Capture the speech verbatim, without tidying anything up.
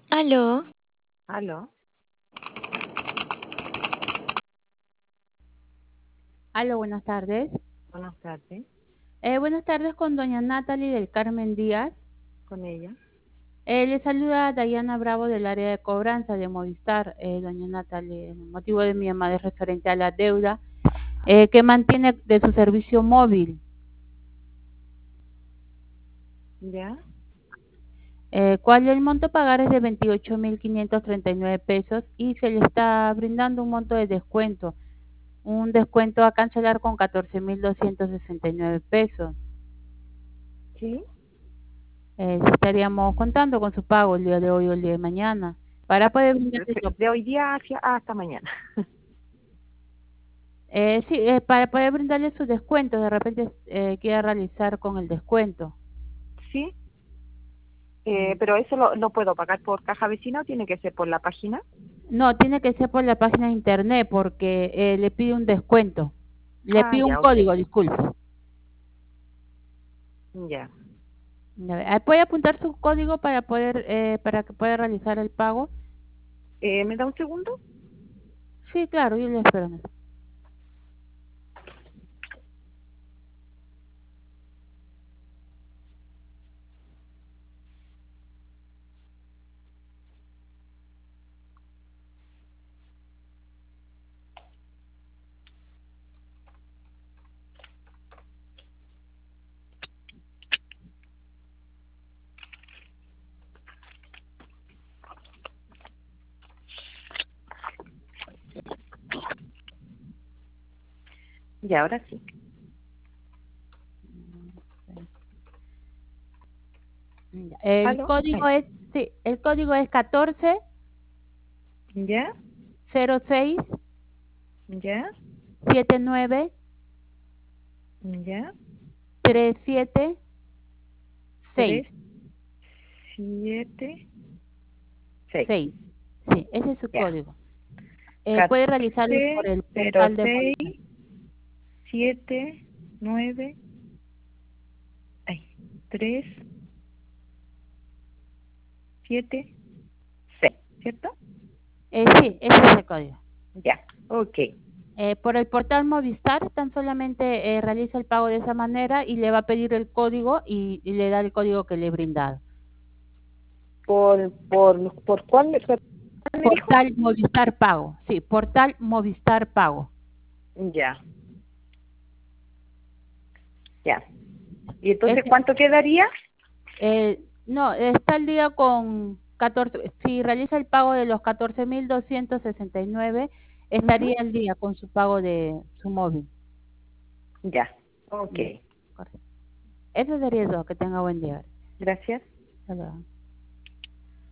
Aló, Aló, Aló, buenas tardes. buenas tardes, Eh, buenas tardes con doña Natalie del Carmen Díaz. con ella. Eh, le saluda Dayana Bravo del área de cobranza de Movistar. Eh, doña Natalie, el motivo de mi llamada es referente a la deuda eh, que mantiene de su servicio móvil. ¿Ya? Eh, cual el monto a pagar es de veintiocho mil quinientos treinta y nueve pesos y se le está brindando un monto de descuento, un descuento a cancelar con catorce mil doscientos sesenta y nueve pesos. Sí. Eh, sí estaríamos contando con su pago el día de hoy o el día de mañana para poder brindarle su De hoy día hacia hasta mañana. Eh, sí, eh, para poder brindarle su descuento, de repente eh, quiera realizar con el descuento. Sí, Mm. eh, pero eso lo, lo puedo pagar por caja vecina o tiene que ser por la página. No, tiene que ser por la página de internet porque eh, le pide un descuento. Le Ah, pide un ya, ok. código, disculpe. Ya. A ver, ah, ¿puede apuntar su código para poder eh, para que pueda realizar el pago? Eh, ¿Me da un segundo? Sí, claro, yo le espero. Ya, ahora sí. Ya, el ¿Aló? código Ay, es, sí, el código es catorce ¿ya? cero seis ¿Ya? siete nueve ¿Ya? tres siete seis. Tres, siete, seis. seis. Sí, ese es su Ya. código. Eh, puede realizarlo por Catorce, el cero, portal de seis, Movistar. siete, nueve, ay, tres, siete, seis, ¿cierto? Eh, sí, ese es el código. Ya, ok. Eh, por el portal Movistar tan solamente eh, realiza el pago de esa manera y le va a pedir el código y, y le da el código que le he brindado. ¿Por, por, por cuál me, cuál me dijo? Portal Movistar Pago. Sí, portal Movistar Pago. Ya, ya. ¿Y entonces Ese, cuánto quedaría? eh, no, está el día con catorce. Si realiza el pago de los catorce mil doscientos sesenta y nueve, Ujú. estaría el día con su pago de su móvil. Ya, ok. Mm, correcto. Eso sería todo. Que tenga buen día. Gracias. Hasta luego.